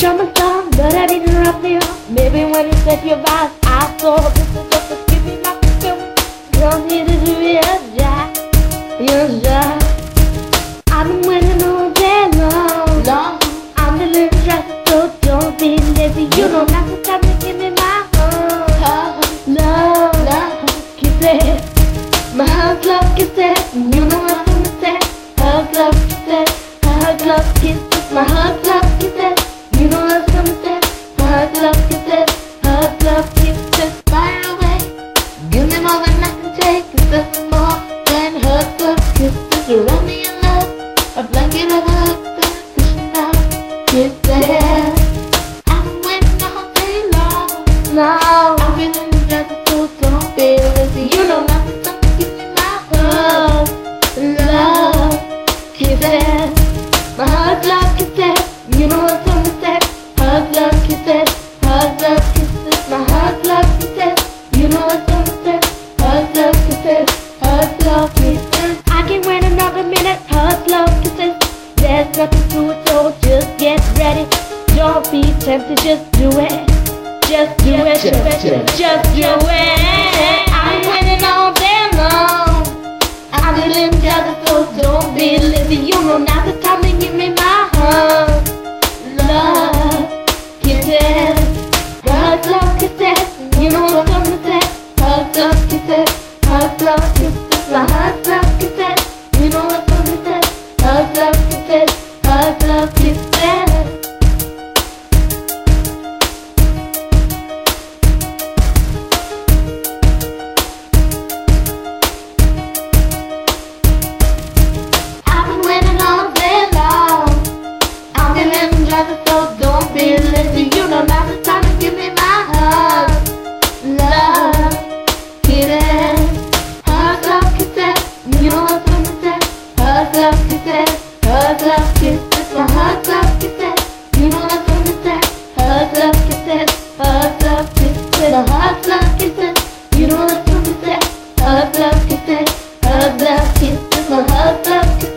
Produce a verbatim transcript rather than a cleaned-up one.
trouble song, but I didn't interrupt you. Maybe when you said your vows, I saw this is just a skipping up the film. Don't need to do your job, your job. I've been waiting all day long, long. I'm the little dress, so don't be lazy. You don't have to stop me, give me my heart, love, love, kisses. My heart, love, kisses. You know what I'm gonna say. Heart, love, kisses. Heart, love, kisses. My heart, love, kisses. You know what I'm gonna say. Heart, love, kisses. Heart, love, kisses. Fire away. Give me more than I can take. It's just more than heart, love, kisses. Surround me in love. A blanket of hug, then pushing out kisses. I'm waiting all day long. Now I'm feeling just so don't be lazy. You know not to stop me, give me my heart, love, kisses. My heart, love, kisses. You know what I'm gonna say. Heart, love, kisses. Heart, love, kisses. My heart, love, kisses. You know what I'm gonna say. Heart, love, kisses. Heart, love, kisses. I can't wait another minute. Heart, love, kisses. There's nothing to it, so just get ready. Don't be tempted, just do it. Just do it, just, just, just do it. I'm waiting all day long. I'm feeling jealous, so don't be lazy. You know now the time to give me my heart, love, kisses. Heart, love, kisses. You know what I'm gonna say. Heart, love, kisses. Heart, love, kisses. My heart, love, kisses. You know what I'm gonna say. Heart, love, kisses. Heart, love, kisses. So don't be lazy, you know now the time to give me my heart, love, kisses. Heart, love, kisses. You know what I'm gonna say. Heart, love, kisses. Heart, love, kisses. My heart, love, kisses. You know what I'm gonna say. Heart, love, kisses. Heart, love, kisses. My heart, love, kisses. You know what I'm gonna say. Heart, love, kisses. Heart, love, kisses. My heart, love, kisses.